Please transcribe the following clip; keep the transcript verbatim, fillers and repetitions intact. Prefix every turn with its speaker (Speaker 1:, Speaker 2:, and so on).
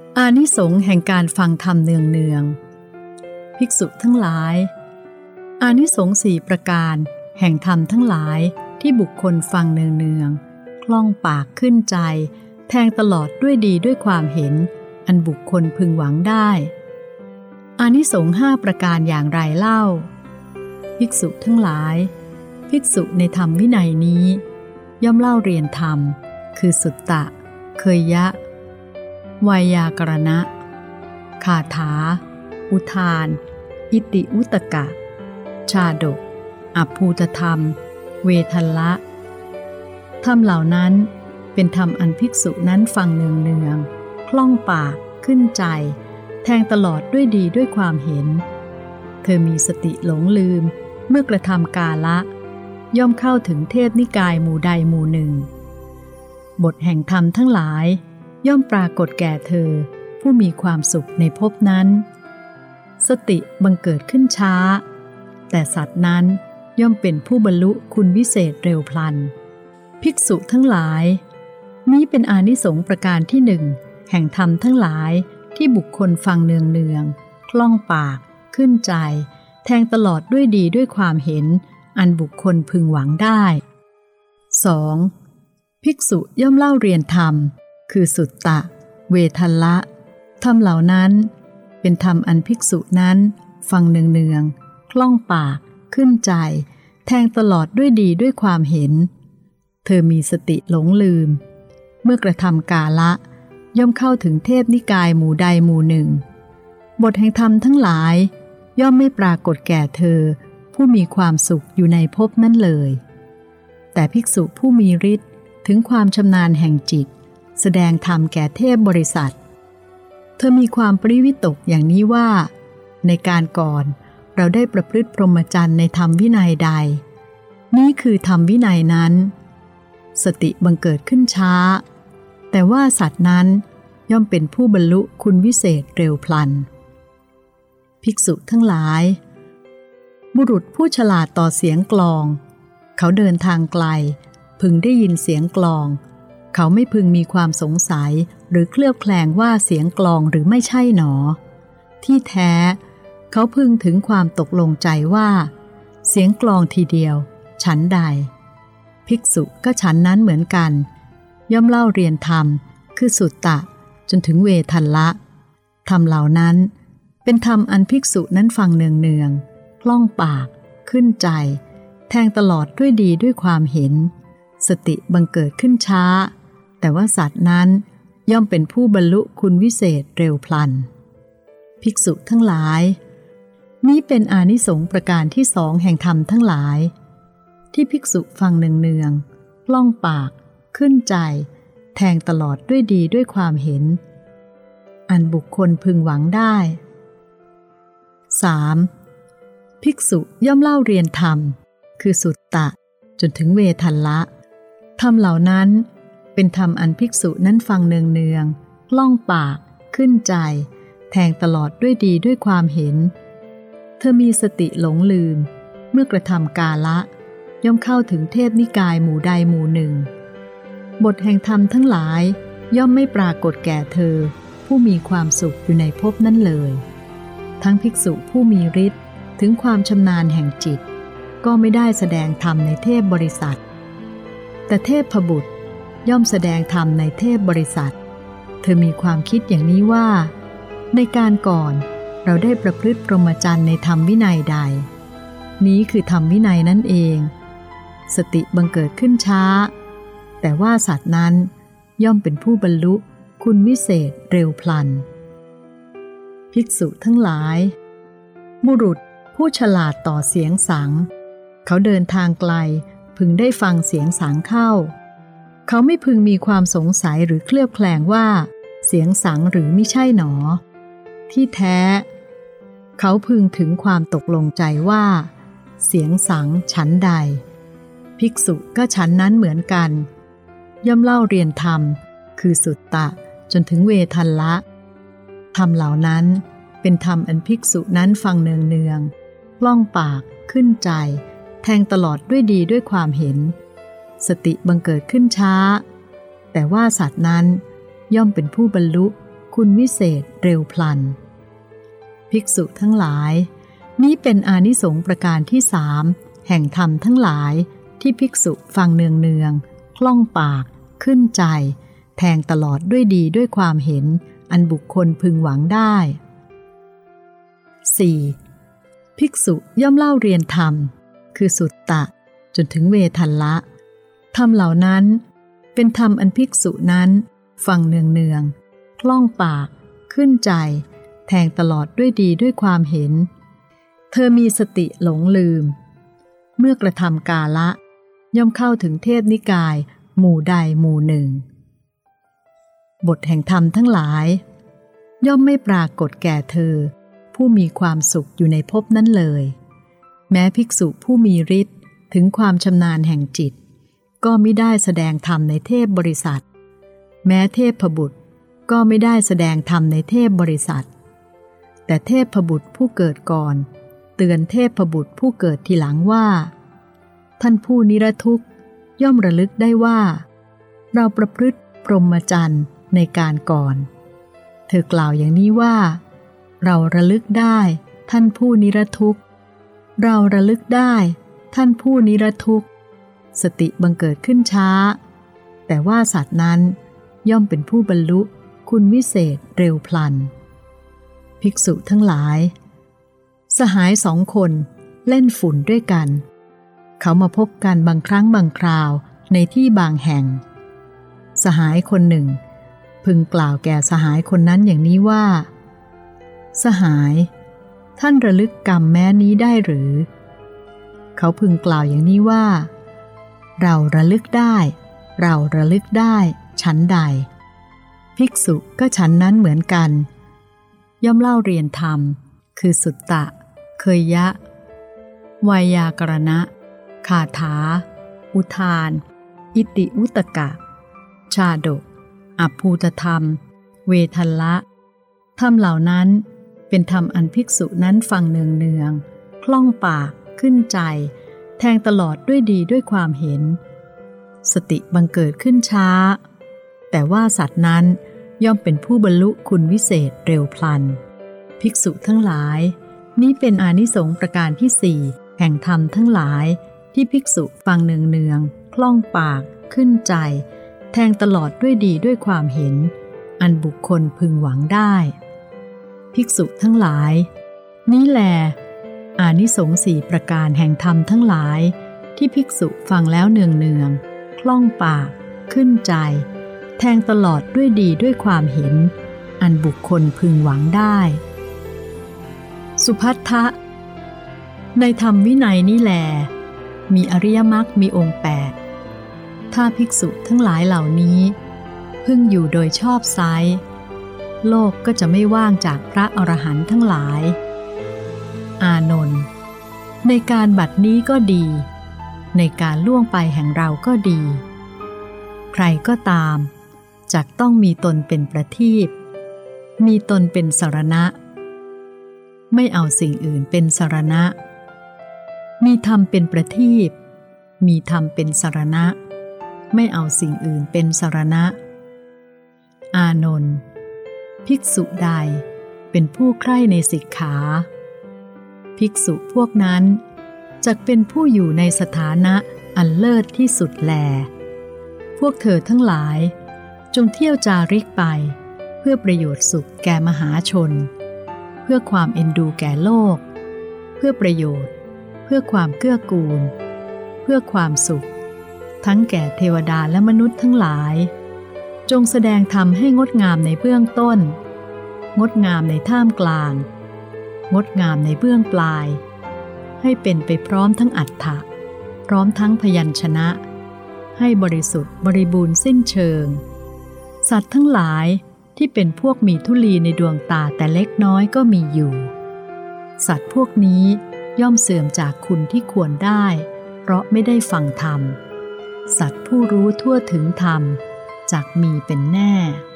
Speaker 1: อานิสงส์แห่งการฟังธรรมเนืองๆภิกษุทั้งหลายอานิสงส์สี่ประการแห่งธรรมทั้งหลายที่บุคคลฟังเนืองๆคล่องปากขึ้นใจแทงตลอดด้วยดีด้วยความเห็นอันบุคคลพึงหวังได้อานิสงส์ห้าประการอย่างไรเล่าภิกษุทั้งหลายภิกษุในธรรมวินัยนี้ย่อมเล่าเรียนธรรมคือสุตตะเคยยะไวยากรณะคาถาอุทานอิติอุตกะชาดกอภูตธรรมเวทัลละธรรมเหล่านั้นเป็นธรรมอันภิกษุนั้นฟังเนืองๆคล่องปากขึ้นใจแทงตลอดด้วยดีด้วยความเห็นเธอมีสติหลงลืมเมื่อกระทำกาละย่อมเข้าถึงเทพนิกายหมู่ใดหมู่หนึ่งบทแห่งธรรมทั้งหลายย่อมปรากฏแก่เธอผู้มีความสุขในภพนั้นสติบังเกิดขึ้นช้าแต่สัตว์นั้นย่อมเป็นผู้บรรลุคุณวิเศษเร็วพลันภิกษุทั้งหลายนี้เป็นอานิสงส์ประการที่หนึ่งแห่งธรรมทั้งหลายที่บุคคลฟังเนืองๆคล่องปากขึ้นใจแทงตลอดด้วยดีด้วยความเห็นอันบุคคลพึงหวังได้ สอง. ภิกษุย่อมเล่าเรียนธรรมคือสุตตะเวทัลละธรรมเหล่านั้นเป็นธรรมอันภิกษุนั้นฟังเนืองๆคล่องปากขึ้นใจแทงตลอดด้วยดีด้วยความเห็นเธอมีสติหลงลืมเมื่อกระทำกาละย่อมเข้าถึงเทพนิกายหมู่ใดหมู่หนึ่งบทแห่งธรรมทั้งหลายย่อมไม่ปรากฏแก่เธอผู้มีความสุขอยู่ในภพนั้นเลยแต่ภิกษุผู้มีฤทธิ์ถึงความชำนาญแห่งจิตแสดงธรรมแก่เทพบริษัทเธอมีความปริวิตกอย่างนี้ว่าในการก่อนเราได้ประพฤติพรหมจรรย์ในธรรมวินัยใดนี้คือธรรมวินัยนั้นสติบังเกิดขึ้นช้าแต่ว่าสัตว์นั้นย่อมเป็นผู้บรรลุคุณวิเศษเร็วพลันภิกษุทั้งหลายบุรุษผู้ฉลาดต่อเสียงกลองเขาเดินทางไกลพึงได้ยินเสียงกลองเขาไม่พึงมีความสงสัยหรือเคลือบแคลงว่าเสียงกลองหรือไม่ใช่หนอที่แท้เขาพึงถึงความตกลงใจว่าเสียงกลองทีเดียวฉันใดภิกษุก็ฉันนั้นเหมือนกันย่อมเล่าเรียนธรรมคือสุตตะจนถึงเวทัลละธรรมเหล่านั้นเป็นธรรมอันภิกษุนั้นฟังเนืองๆคล่องปากขึ้นใจแทงตลอดด้วยดีด้วยความเห็นสติบังเกิดขึ้นช้าแต่ว่าสัตว์นั้นย่อมเป็นผู้บรรลุคุณวิเศษเร็วพลันภิกษุทั้งหลายนี้เป็นอานิสงส์ประการที่สองแห่งธรรมทั้งหลายที่ภิกษุฟังเนืองๆคล่องปากขึ้นใจแทงตลอดด้วยดีด้วยความเห็นอันบุคคลพึงหวังได้ สาม. ภิกษุย่อมเล่าเรียนธรรมคือสุตตะจนถึงเวทัลละธรรมเหล่านั้นเป็นธรรมอันภิกษุนั้นฟังเนืองๆคล่องปากขึ้นใจแทงตลอดด้วยดีด้วยความเห็นเธอมีสติหลงลืมเมื่อกระทำกาละย่อมเข้าถึงเทพนิกายหมู่ใดหมู่หนึ่งบทแห่งธรรมทั้งหลายย่อมไม่ปรากฏแก่เธอผู้มีความสุขอยู่ในภพนั้นเลยทั้งภิกษุผู้มีฤทธิ์ถึงความชำนาญแห่งจิตก็ไม่ได้แสดงธรรมในเทพบริษัทแต่เทพบุตรย่อมแสดงธรรมในเทพบริษัทเธอมีความคิดอย่างนี้ว่าในการก่อนเราได้ประพฤติพรหมจรรย์ในธรรมวินัยใดนี้คือธรรมวินัยนั่นเองสติบังเกิดขึ้นช้าแต่ว่าสัตว์นั้นย่อมเป็นผู้บรรลุคุณวิเศษเร็วพลันภิกษุทั้งหลายบุรุษผู้ฉลาดต่อเสียงสังเขาเดินทางไกลพึงได้ฟังเสียงสังเข้าเขาไม่พึงมีความสงสัยหรือเคลือบแคลงว่าเสียงสังหรือมิใช่หนอที่แท้เขาพึงถึงความตกลงใจว่าเสียงสังฉันใดภิกษุก็ฉันนั้นเหมือนกันย่อมเล่าเรียนธรรมคือสุตตะจนถึงเวทัลละธรรมเหล่านั้นเป็นธรรมอันภิกษุนั้นฟังเนืองๆคล่องปากขึ้นใจแทงตลอดด้วยดีด้วยความเห็นสติบังเกิดขึ้นช้าแต่ว่าสัตว์นั้นย่อมเป็นผู้บรรลุคุณวิเศษเร็วพลันภิกษุทั้งหลายนี้เป็นอานิสงส์ประการที่สามแห่งธรรมทั้งหลายที่ภิกษุฟังเนืองๆคล่องปากขึ้นใจแทงตลอดด้วยดีด้วยความเห็นอันบุคคลพึงหวังได้ สี่. ภิกษุย่อมเล่าเรียนธรรมคือสุตตะจนถึงเวทัลละธรรมเหล่านั้นเป็นธรรมอันภิกษุนั้นฟังเนืองๆคล่องปากขึ้นใจแทงตลอดด้วยดีด้วยความเห็นเธอมีสติหลงลืมเมื่อกระทำกาละย่อมเข้าถึงเทพนิกายหมู่ใดหมู่หนึ่งบทแห่งธรรมทั้งหลายย่อมไม่ปรากฏแก่เธอผู้มีความสุขอยู่ในภพนั้นเลยแม้ภิกษุผู้มีฤทธิ์ถึงความชำนาญแห่งจิตก็มิได้แสดงธรรมในเทพบริษัทแม้เทพบุตรก็ไม่ได้แสดงธรรมในเทพบริษัทแต่เทพบุตรผู้เกิดก่อนเตือนเทพบุตรผู้เกิดทีหลังว่าท่านผู้นิรทุกข์ย่อมระลึกได้ว่าเราประพฤติพรหมจรรย์ในการก่อนเธอกล่าวอย่างนี้ว่าเราระลึกได้ท่านผู้นิรทุกข์เราระลึกได้ท่านผู้นิรทุกข์สติบังเกิดขึ้นช้าแต่ว่าสัตว์นั้นย่อมเป็นผู้บรรลุคุณวิเศษเร็วพลันภิกษุทั้งหลายสหายสองคนเล่นฝุ่นด้วยกันเขามาพบกันบางครั้งบางคราวในที่บางแห่งสหายคนหนึ่งพึงกล่าวแก่สหายคนนั้นอย่างนี้ว่าสหายท่านระลึกกรรมแม้นี้ได้หรือเขาพึงกล่าวอย่างนี้ว่าเราระลึกได้เราระลึกได้ฉันใดภิกษุก็ฉันนั้นเหมือนกันย่อมเล่าเรียนธรรมคือสุตตะเคยยะไวยากรณะคาถาอุทานอิติอุตกะชาดกอภูตธรรมเวทัลละธรรมเหล่านั้นเป็นธรรมอันภิกษุนั้นฟังเนืองๆคล่องปากขึ้นใจแทงตลอดด้วยดีด้วยความเห็นสติบังเกิดขึ้นช้าแต่ว่าสัตว์นั้นย่อมเป็นผู้บรรลุคุณวิเศษเร็วพลันภิกษุทั้งหลายนี้เป็นอานิสงส์ประการที่สี่แห่งธรรมทั้งหลายที่ภิกษุฟังเนืองๆคล่องปากขึ้นใจแทงตลอดด้วยดีด้วยความเห็นอันบุคคลพึงหวังได้ภิกษุทั้งหลายนี้แลอานิสงส์สี่ประการแห่งธรรมทั้งหลายที่ภิกษุฟังแล้วเนืองๆคล่องปากขึ้นใจแทงตลอดด้วยดีด้วยความเห็นอันบุคคลพึงหวังได้สุภัททะในธรรมวินัยนี้แลมีอริยมรรคมีองค์แปดถ้าภิกษุทั้งหลายเหล่านี้พึงอยู่โดยชอบไซร้โลกก็จะไม่ว่างจากพระอรหันต์ทั้งหลายอานนท์ในการบัดนี้ก็ดีในการล่วงไปแห่งเราก็ดีใครก็ตามจักต้องมีตนเป็นประทีปมีตนเป็นสรณะไม่เอาสิ่งอื่นเป็นสรณะมีธรรมเป็นประทีปมีธรรมเป็นสรณะไม่เอาสิ่งอื่นเป็นสรณะอานนท์ภิกษุใดเป็นผู้ใคร่ในสิกขาภิกษุพวกนั้นจักเป็นผู้อยู่ในสถานะอันเลิศที่สุดแลพวกเธอทั้งหลายจงเที่ยวจาริกไปเพื่อประโยชน์สุขแก่มหาชนเพื่อความเอ็นดูแก่โลกเพื่อประโยชน์เพื่อความเกื้อกูลเพื่อความสุขทั้งแก่เทวดาและมนุษย์ทั้งหลายจงแสดงธรรมให้งดงามในเบื้องต้นงดงามในท่ามกลางงดงามในเบื้องปลายให้เป็นไปพร้อมทั้งอัฏฐะพร้อมทั้งพยัญชนะให้บริสุทธิ์บริบูรณ์สิ้นเชิงสัตว์ทั้งหลายที่เป็นพวกมีธุลีในดวงตาแต่เล็กน้อยก็มีอยู่สัตว์พวกนี้ย่อมเสื่อมจากคุณที่ควรได้เพราะไม่ได้ฟังธรรมสัตว์ผู้รู้ทั่วถึงธรรมจักมีเป็นแน่